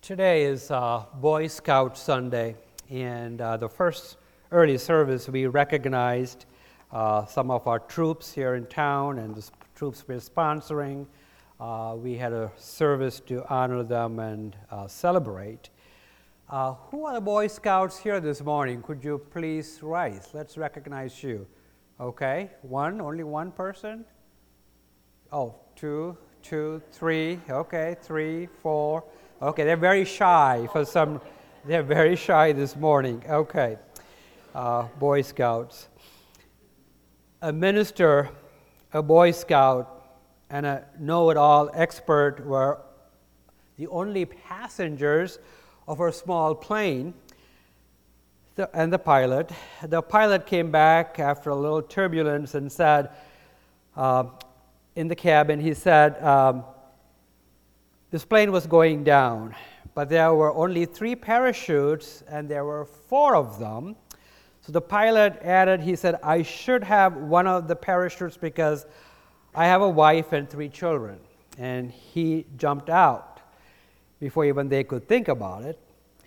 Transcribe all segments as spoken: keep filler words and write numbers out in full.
Today is uh, Boy Scout Sunday, and uh, the first early service we recognized uh, some of our troops here in town and the sp- troops we're sponsoring. Uh, we had a service to honor them and uh, celebrate. Uh, who are the Boy Scouts here this morning? Could you please rise? Let's recognize you. Okay, one, only one person? Oh, two, two, three, okay, three, four. Okay, they're very shy for some, they're very shy this morning. Okay, uh, Boy Scouts. A minister, a Boy Scout, and a know-it-all expert were the only passengers of our small plane, the, and the pilot. The pilot came back after a little turbulence and said, uh, in the cabin, he said, um, this plane was going down, but there were only three parachutes, and there were four of them. So the pilot added, he said, I should have one of the parachutes because I have a wife and three children. And he jumped out before even they could think about it.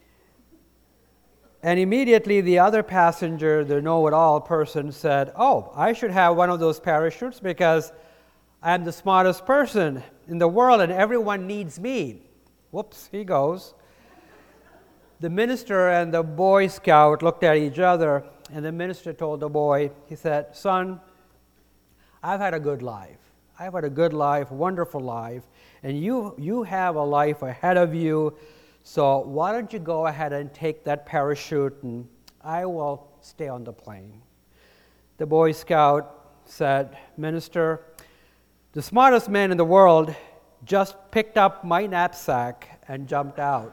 And immediately the other passenger, the know-it-all person, said, oh, I should have one of those parachutes because I'm the smartest person in the world and everyone needs me. Whoops, he goes. The minister and the Boy Scout looked at each other, and the minister told the boy, he said, son, I've had a good life. I've had a good life, wonderful life, and you, you have a life ahead of you, so why don't you go ahead and take that parachute and I will stay on the plane. The Boy Scout said, minister, the smartest man in the world just picked up my knapsack and jumped out.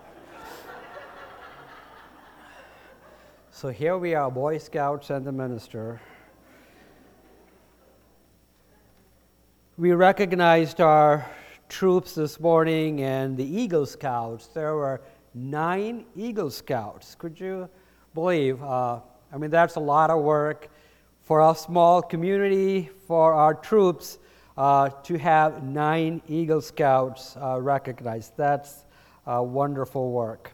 So here we are, Boy Scouts and the minister. We recognized our troops this morning and the Eagle Scouts. There were nine Eagle Scouts. Could you believe? Uh, I mean, that's a lot of work for our small community, for our troops. Uh, to have nine Eagle Scouts uh, recognized. That's uh, wonderful work.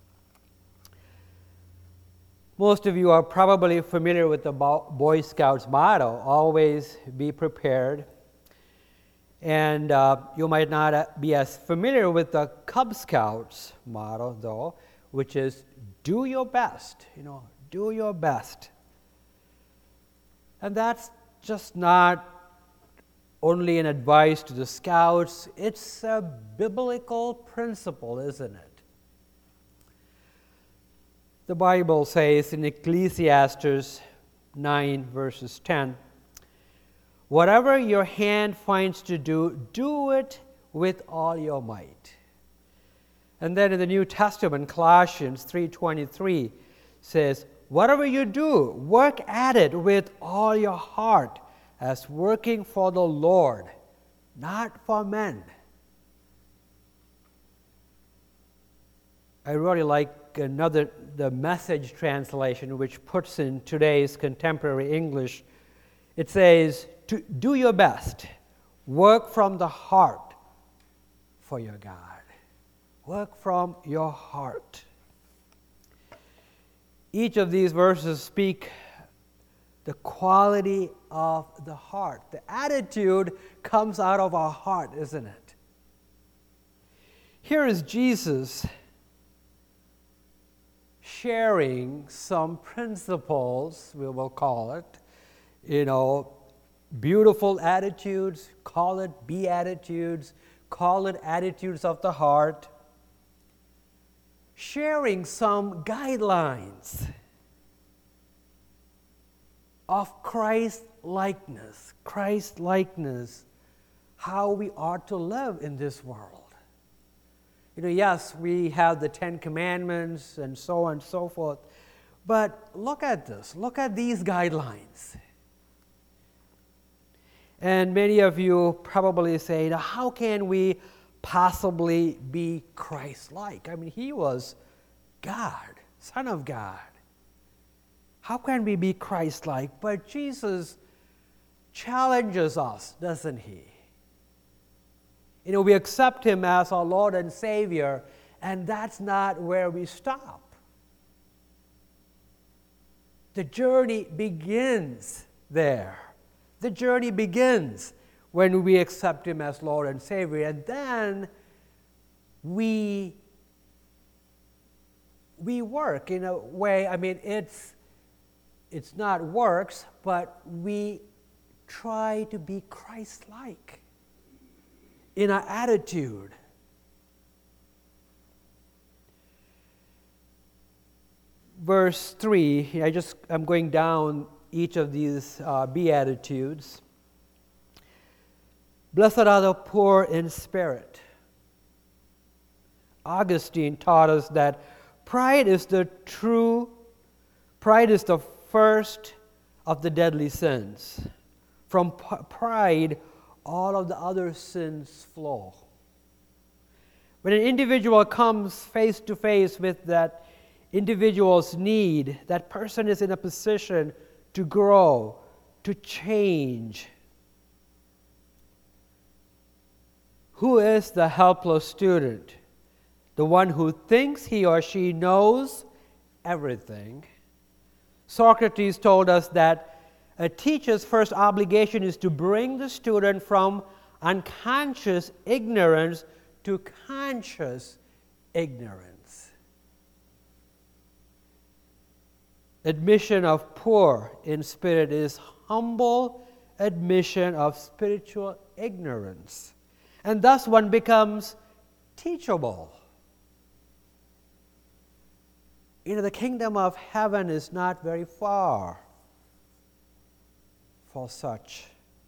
Most of you are probably familiar with the Boy Scouts motto, always be prepared. And uh, you might not be as familiar with the Cub Scouts motto, though, which is do your best, you know, do your best. And that's just not only an advice to the Scouts, it's a biblical principle, isn't it? The Bible says in Ecclesiastes nine, verses ten, whatever your hand finds to do, do it with all your might. And then in the New Testament, Colossians three twenty-three says, whatever you do, work at it with all your heart, as working for the Lord, not for men. I really like another, the Message translation, which puts in today's contemporary English. It says, to do your best, work from the heart for your God. Work from your heart. Each of these verses speak the quality of the heart. The attitude comes out of our heart, isn't it? Here is Jesus sharing some principles, we will call it, you know, beautiful attitudes, call it beatitudes, call it attitudes of the heart, sharing some guidelines of Christ-likeness, Christ-likeness, how we are to live in this world. You know, yes, we have the Ten Commandments and so on and so forth, but look at this. Look at these guidelines. And many of you probably say, now, how can we possibly be Christ-like? I mean, he was God, Son of God. How can we be Christ-like? But Jesus challenges us, doesn't he? You know, we accept him as our Lord and Savior, And that's not where we stop. The journey begins there. The journey begins when we accept Him as Lord and Savior, and then we we work in a way. I mean, it's it's not works, but we try to be Christ-like in our attitude. Verse three, I just I'm going down each of these uh, Beatitudes. Blessed are the poor in spirit. Augustine taught us that pride is the true, pride is the first of the deadly sins. From p- pride, all of the other sins flow. When an individual comes face to face with that individual's need, that person is in a position to grow, to change. Who is the helpless student? The one who thinks he or she knows everything. Socrates told us that a teacher's first obligation is to bring the student from unconscious ignorance to conscious ignorance. Admission of poor in spirit is humble admission of spiritual ignorance. And thus one becomes teachable. You know, the kingdom of heaven is not very far for such.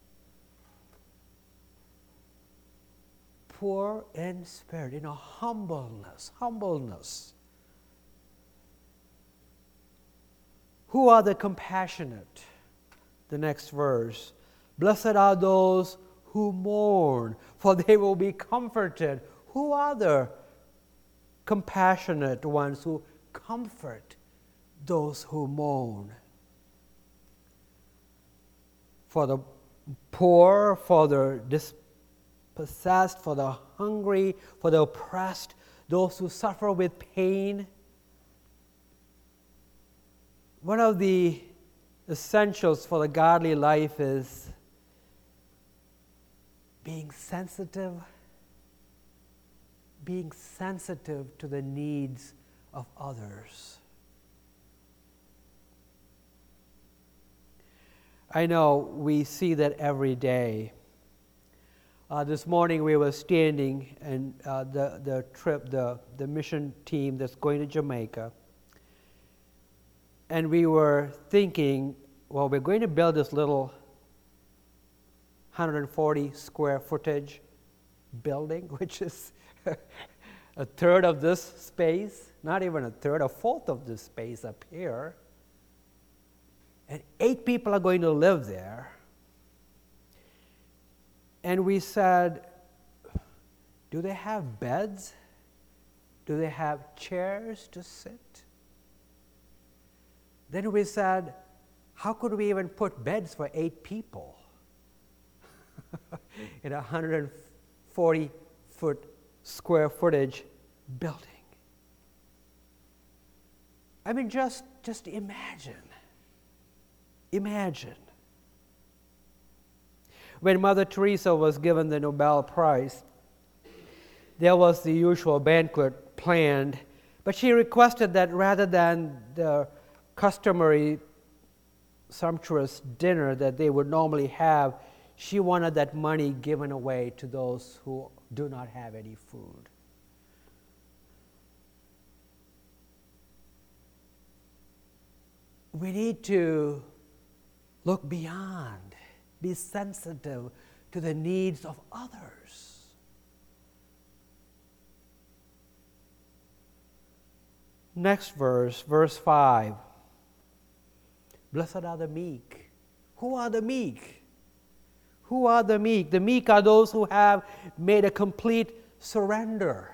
Poor in spirit, you know, humbleness, humbleness. Who are the compassionate? The next verse. Blessed are those who mourn, for they will be comforted. Who are the compassionate ones who comfort those who mourn? For the poor, for the dispossessed, for the hungry, for the oppressed, those who suffer with pain. One of the essentials for the godly life is being sensitive, being sensitive to the needs of others. I know we see that every day. Uh, this morning we were standing and uh, the, the trip, the, the mission team that's going to Jamaica, and we were thinking, well, we're going to build this little one hundred forty square footage building, which is a third of this space, not even a third, a fourth of this space up here. And eight people are going to live there. And we said, do they have beds? Do they have chairs to sit? Then we said, how could we even put beds for eight people in a one hundred forty foot square footage building? I mean, just, just imagine. Imagine. When Mother Teresa was given the Nobel Prize, there was the usual banquet planned, but she requested that rather than the customary sumptuous dinner that they would normally have, she wanted that money given away to those who do not have any food. We need to look beyond, be sensitive to the needs of others. Next verse, verse five. Blessed are the meek. Who are the meek? Who are the meek? The meek are those who have made a complete surrender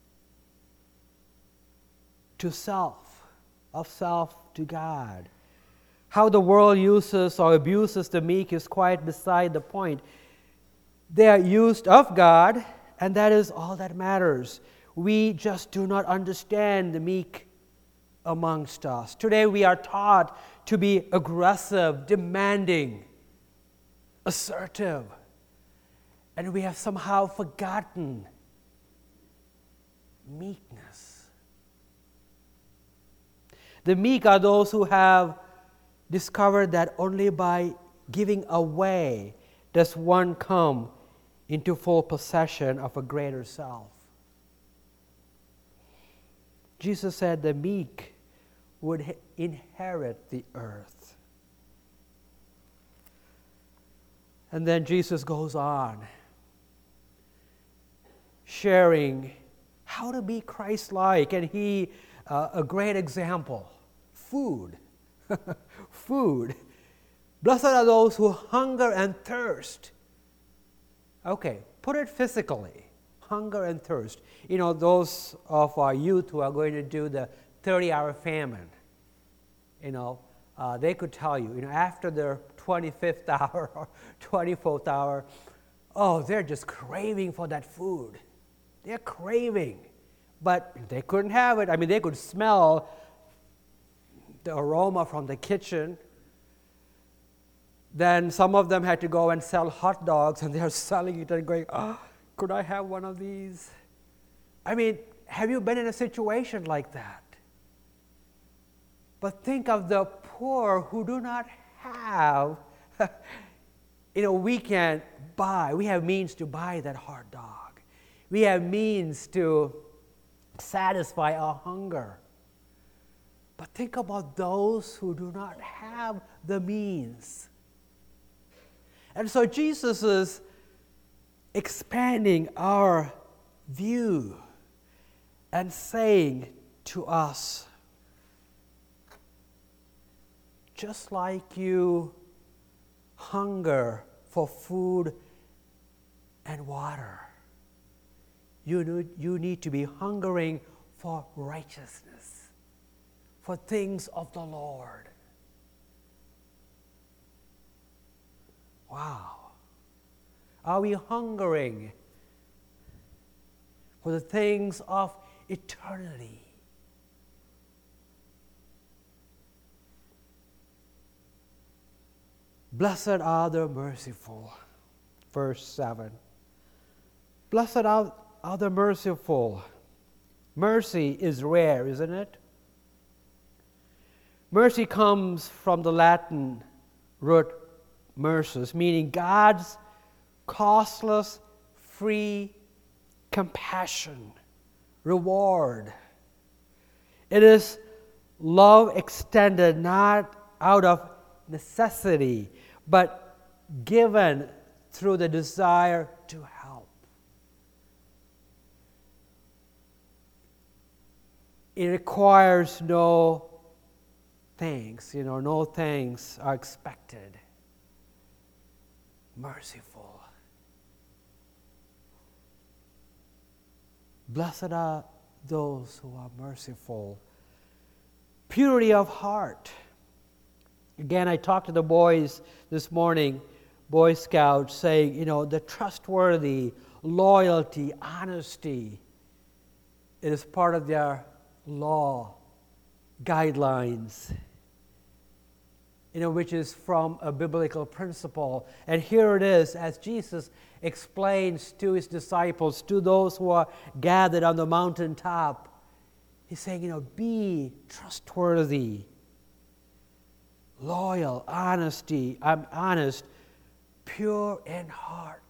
to self, of self to God. How the world uses or abuses the meek is quite beside the point. They are used of God, and that is all that matters. we just do not understand the meek amongst us. Today we are taught to be aggressive, demanding, assertive, and we have somehow forgotten meekness. The meek are those who have discovered that only by giving away does one come into full possession of a greater self. Jesus said the meek would inherit the earth. And then Jesus goes on, sharing how to be Christ-like, and he, uh, a great example, food. Food. Blessed are those who hunger and thirst. Okay, put it physically. Hunger and thirst. You know, those of our youth who are going to do the thirty-hour famine, you know, uh, they could tell you, you know, after their twenty-fifth hour or twenty-fourth hour, oh, they're just craving for that food. They're craving. But they couldn't have it. I mean, they could smell the aroma from the kitchen. Then some of them had to go and sell hot dogs, and they're selling it and going, oh, could I have one of these? I mean, have you been in a situation like that? But think of the poor who do not have, you know, we can buy, we have means to buy that hot dog. We have means to satisfy our hunger. But think about those who do not have the means. And so Jesus is expanding our view and saying to us, just like you hunger for food and water, you need, you need to be hungering for righteousness, for things of the Lord. Wow. Are we hungering for the things of eternity? Blessed are the merciful. Verse seven. Blessed are, are the merciful. Mercy is rare, isn't it? Mercy comes from the Latin root mercus, meaning God's costless, free compassion, reward. It is love extended not out of necessity, but given through the desire to help. It requires no thanks, you know, no thanks are expected. Merciful. Blessed are those who are merciful. Purity of heart. Again, I talked to the boys this morning, Boy Scouts, saying, you know, the trustworthy, loyalty, honesty, it is part of their law, guidelines, you know, which is from a biblical principle. And here it is, as Jesus explains to his disciples, to those who are gathered on the mountaintop. He's saying, you know, be trustworthy, loyal, honesty, I'm honest, pure in heart.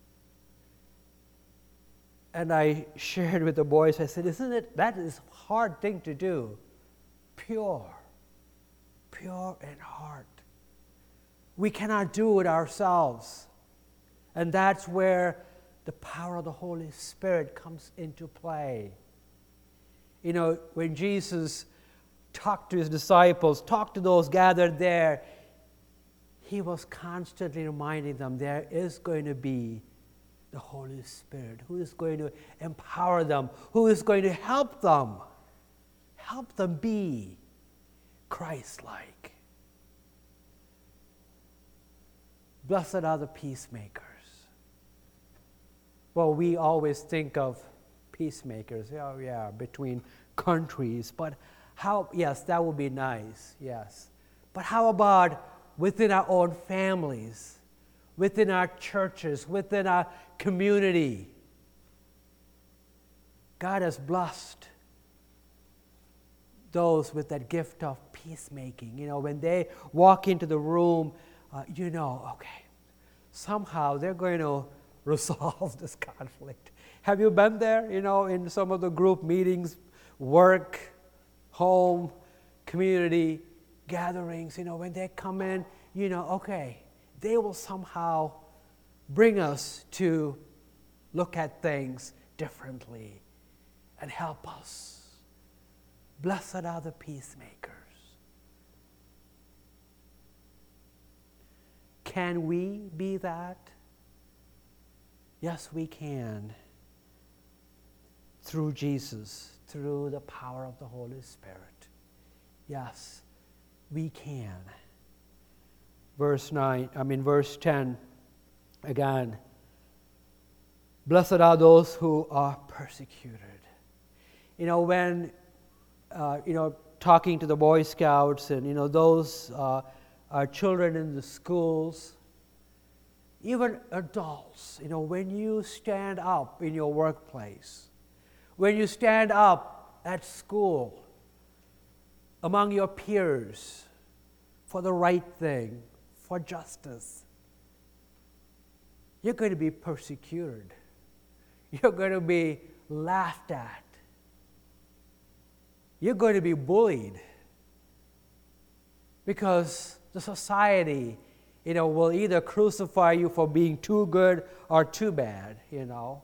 And I shared with the boys, I said, isn't it, that is a hard thing to do. Pure, pure in heart. We cannot do it ourselves. And that's where the power of the Holy Spirit comes into play. You know, when Jesus talked to his disciples, talked to those gathered there, he was constantly reminding them there is going to be the Holy Spirit who is going to empower them, who is going to help them, help them be Christ-like. Blessed are the peacemakers. Well, we always think of peacemakers. Oh, yeah, between countries. But how, yes, that would be nice, yes. But how about within our own families, within our churches, within our community? God has blessed those with that gift of peacemaking. You know, when they walk into the room, uh, you know, okay, somehow they're going to resolve this conflict. Have you been there, you know, in some of the group meetings, work, home, community gatherings, you know, when they come in, you know, okay, they will somehow bring us to look at things differently and help us. Blessed are the peacemakers. Can we be that? Yes, we can. Through Jesus, through the power of the Holy Spirit. Yes, we can. Verse nine, I mean verse ten, again. Blessed are those who are persecuted. You know, when, uh, you know, talking to the Boy Scouts and, you know, those uh, are children in the schools, even adults, you know, when you stand up in your workplace, when you stand up at school, among your peers, for the right thing, for justice, you're going to be persecuted. You're going to be laughed at. You're going to be bullied because the society, you know, will either crucify you for being too good or too bad, you know.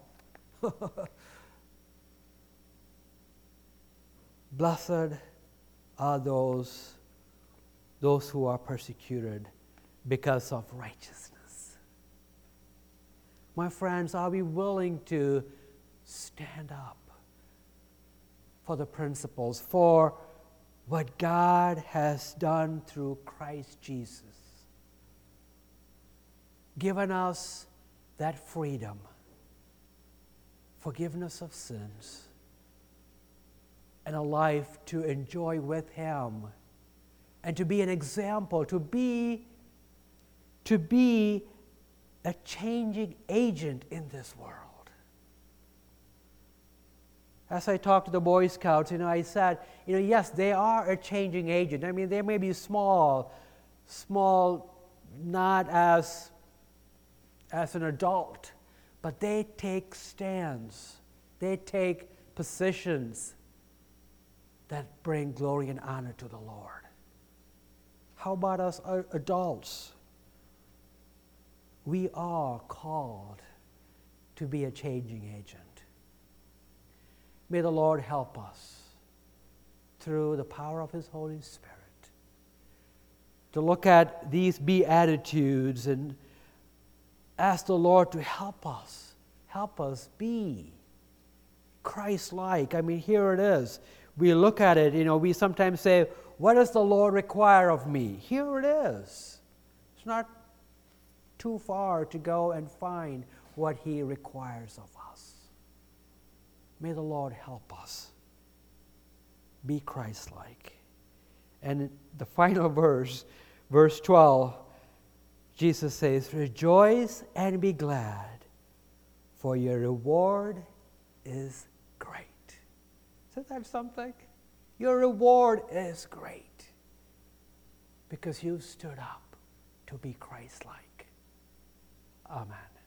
Blessed are those, those who are persecuted because of righteousness. My friends, are we willing to stand up for the principles, for what God has done through Christ Jesus? Given us that freedom, forgiveness of sins, and a life to enjoy with Him, and to be an example, to be, to be a changing agent in this world. As I talked to the Boy Scouts, you know, I said, you know, yes, they are a changing agent. I mean, they may be small, small, not as, as an adult, but they take stands. They take positions that bring glory and honor to the Lord. How about us adults? We are called to be a changing agent. May the Lord help us through the power of His Holy Spirit to look at these Beatitudes and ask the Lord to help us, help us be Christ-like. I mean, here it is. We look at it, you know, we sometimes say, what does the Lord require of me? Here it is. It's not too far to go and find what He requires of us. May the Lord help us be Christ-like. And the final verse, verse twelve, Jesus says, rejoice and be glad, for your reward is great. Isn't that something? Your reward is great because you've stood up to be Christ-like. Amen.